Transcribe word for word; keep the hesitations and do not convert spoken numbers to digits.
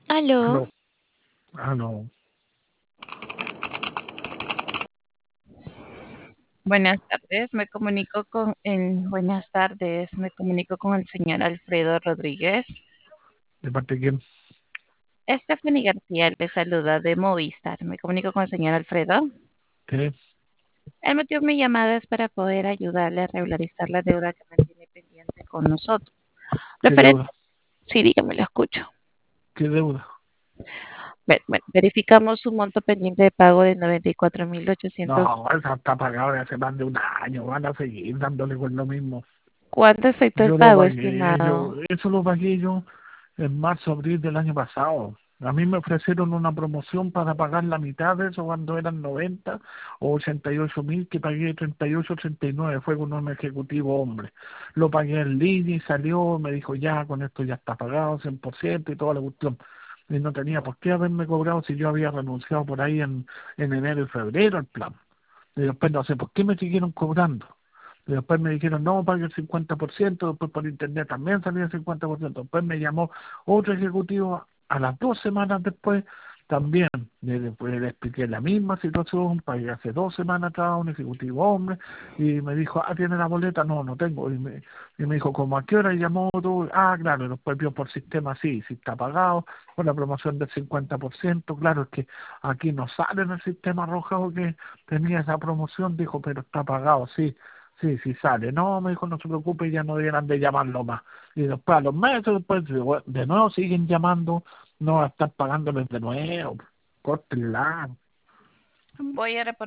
Aló, Aló, aló, buenas tardes, me comunico con en buenas tardes, me comunico con el señor Alfredo Rodríguez. ¿de parte de quién? Stephanie García le saluda de Movistar. Me comunico con el señor Alfredo. ¿Qué? El motivo de mi llamada es para poder ayudarle a regularizar la deuda que mantiene pendiente con nosotros. ¿Qué Referente, deuda? sí, dígame, lo escucho. ¿Qué deuda? Ve- Bueno, verificamos un monto pendiente de pago de noventa y cuatro mil ochocientos. No, esa está pagada de hace más de un año, van a seguir dándole con lo mismo. ¿Cuánto efecto el Yo lo pago, pagué, yo, estimado? eso lo pagué yo en marzo, abril del año pasado. A mí me ofrecieron una promoción para pagar la mitad de eso cuando eran noventa o ochenta y ocho mil, que pagué treinta y ocho, treinta y nueve, fue con un ejecutivo hombre. Lo pagué en línea y salió, me dijo ya, con esto ya está pagado cien por ciento y toda la cuestión. Y no tenía por qué haberme cobrado si yo había renunciado por ahí en, en enero y febrero al plan. Y después no sé por qué me siguieron cobrando. Y después me dijeron, no, pague el cincuenta por ciento, después por internet también salía el cincuenta por ciento. Después me llamó otro ejecutivo a las dos semanas después, también le, le, le expliqué la misma situación, pagué hace dos semanas atrás un ejecutivo hombre, y me dijo, ah, ¿tiene la boleta? No, no tengo. Y me, y me dijo, ¿cómo a qué hora llamó tú? Ah, claro, y después vio por sistema, sí, sí está pagado, con la promoción del cincuenta por ciento. Claro, es que aquí no sale en el sistema arrojado que tenía esa promoción, dijo, pero está pagado, sí. Sí, sí sale. No, me dijo, no se preocupe, ya no debieran de llamarlo más. Y después a los meses, después de nuevo siguen llamando, no va a estar pagándoles de nuevo. Córtenla. Voy a reportar